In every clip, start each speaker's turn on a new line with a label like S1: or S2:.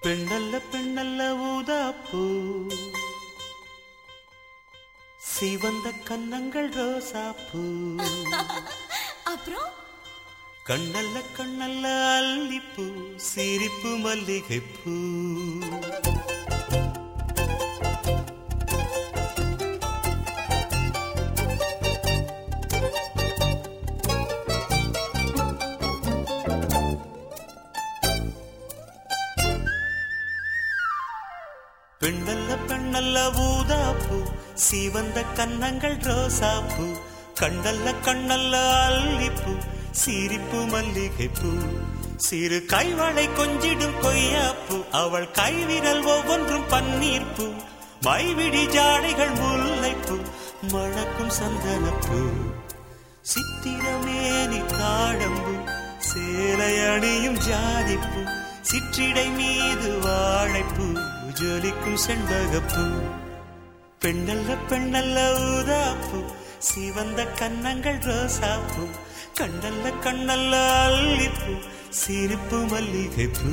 S1: பெண்ணல்ல பெண்ணல்ல ஊதாப்பூ, சிவந்த கன்னங்கள் ரோசாப்பூ.
S2: அப்புறம்
S1: கண்ணல்ல கண்ணல்ல அல்லிப்பூ, சிரிப்பு மல்லிகைப்பூ. பெண்ணல்ல பெண்ணல்ல ஊதாப்பூ, சிவந்த கன்னங்கள் ரோசாப்பூ. கண்ணல்ல கண்ணல்ல அல்லிப்பூ, சிரிப்பு மல்லிகைப்பூ. சிறு கைவளை கொஞ்சிடும் கொய்யாப்பூ, அவள் கைவிரல் ஒவ்வொன்றும் பன்னீர்ப்பூ. மைவிடி ஜாடைகள் முல்லைப்பூ, மணக்கும் சந்தனப்பூ. சித்திரமேனி தாழம்பூ, சேலை அணியும் ஜாதிப்பூ. சிற்றிடை மீது வாழைப்பூ, ஜொலிக்கும் செண்பகப்பூ. பெண்ணல்ல பெண்ணல்ல ஊதாப்பூ, சிவந்த கன்னங்கள் ரோசாப்பூ. கண்ணல்ல கண்ணல்ல அல்லிப்பூ, சிரிப்பு மல்லிகைப்பூ.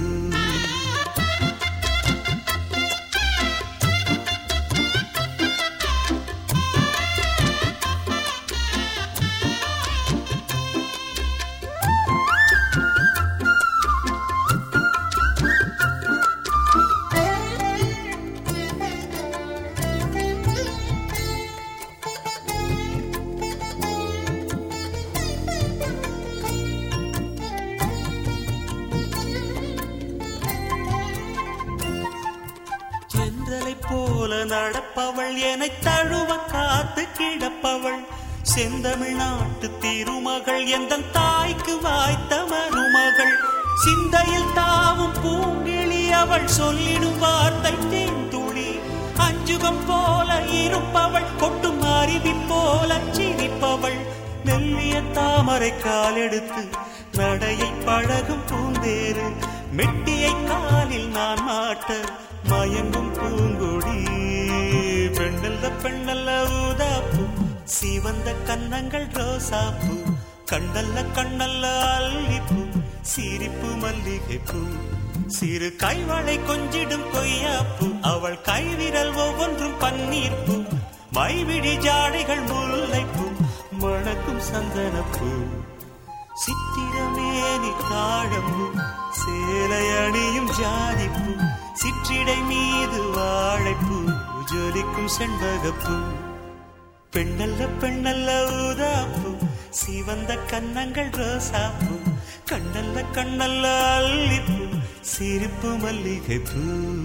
S1: போல நடப்பவள், என்னை தழுவ காத்து கிடப்பவள். செந்தமிழ்நாட்டு திருமகள், எந்த தாய்க்கு வாய்த்த மருமகள். சிந்தையில் தாவும் பூங்கிழி, அவள் சொல்லிடும் வார்த்தை தேன்துளி. அஞ்சுகம் போல இருப்பவள், கொட்டும் அருவி போல சிரிப்பவள். மெல்லிய தாமரை காலெடுத்து நடையை பழகும் பூந்தேறு. மெட்டியை காலில் நான் மாட்ட மயங்கும் பூங்கொடி. பெண்ணல்ல பெண்ணல்ல ஊதாப்பூ, சிவந்த கன்னங்கள் ரோசாப்பூ. கண்ணல்ல கண்ணல்ல அல்லிப்பூ, சிரிப்பு மல்லிகைப்பூ. சிறு கைவளை கொஞ்சிடும் கொய்யாப்பூ, அவள் கைவிரல் ஒவ்வொன்றும் பன்னீர்ப்பூ. மைவிடி ஜாடைகள் முல்லைப்பூ, மணக்கும் சந்தனப்பூ. சித்திரமேனி தாழம்பூ, சேலை அணியும் ஜாதிப்பூ. சிற்றிடை மீது வாழைப்பூ, ஜொலிக்கும் செண்பகப்பூ. பெண்ணல்ல பெண்ணல்ல ஊதாப்பூ, சிவந்த கன்னங்கள் ரோசாப்பூ. கண்ணல்ல கண்ணல்ல அல்லிப்பூ, சிரிப்பு மல்லிகைப்பூ.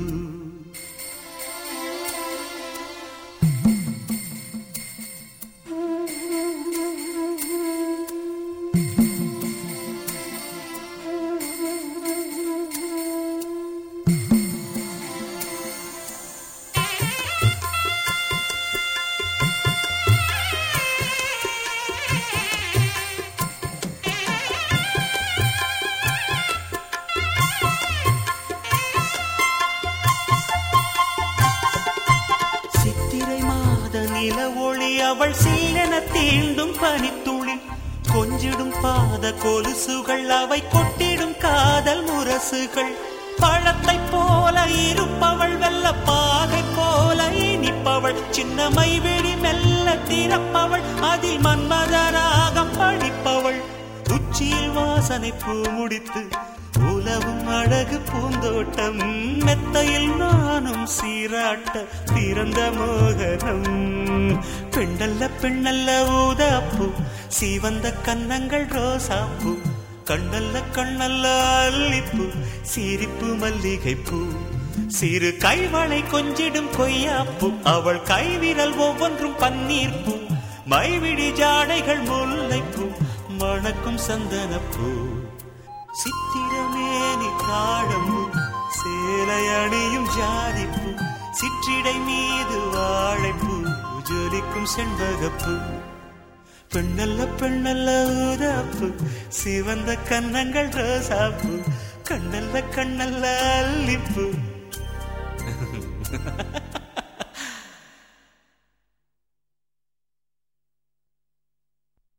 S1: நில ஒளி, அவள் சீலென தீண்டும் பனித்துளி. கொஞ்சிடும் பாத கொலுசுகள், அவை கொட்டிடும் காதல் முரசுகள். பழத்தை போல இருப்பவள், வெள்ள பாகை போல இனிப்பவள். சின்னமை வெடி மெல்ல திறப்பவள், அதில் மன்மதராகம் படிப்பவள். உச்சியில் வாசனை பூ முடித்து உலவும் அழகு பூந்தோட்டம். மெத்தையில் நானும் சீராட்ட பிறந்த மோகனம். பெண்ணல்ல பெண்ணல்ல ஊதாப்பூ, சிவந்த கன்னங்கள் ரோசாப்பூ. கண்ணல்ல கண்ணல்ல அல்லிப்பூ, சிரிப்பு மல்லிகைப்பூ. சிறு கைவளை கொஞ்சிடும் கொய்யாப்பூ, அவள் கைவிரல் ஒவ்வொன்றும் பன்னீர்ப்பூ. மைவிடி ஜாடைகள் முல்லைப்பூ, மணக்கும் சந்தனப்பூ. சித்திரமேனி தாழம்பூ, சேலை அணியும் ஜாதிப்பூ. சிற்றிடை மீது வாழைப்பூ, ஜொலிக்கும் செண்பகப்பூ. பெண்ணல்ல பெண்ணல்ல ஊதாப்பூ, சிவந்த கன்னங்கள் ரோசாப்பூ. கண்ணல்ல கண்ணல்ல அல்லிப்பூ.